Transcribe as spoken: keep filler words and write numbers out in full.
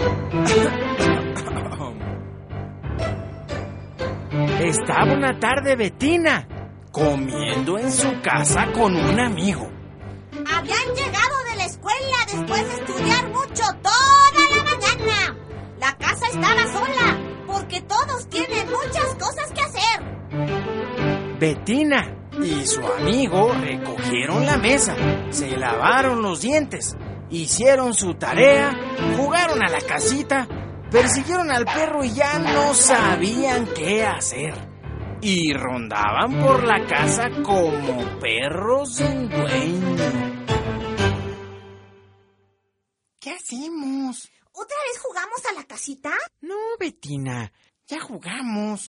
Estaba una tarde Betina comiendo en su casa con un amigo. Habían llegado de la escuela después de estudiar mucho toda la mañana. La casa estaba sola porque todos tienen muchas cosas que hacer. Betina y su amigo recogieron la mesa, se lavaron los dientes, hicieron su tarea, jugaron a la casita, persiguieron al perro y ya no sabían qué hacer. Y rondaban por la casa como perros sin dueño. ¿Qué hacemos? ¿Otra vez jugamos a la casita? No, Betina, ya jugamos.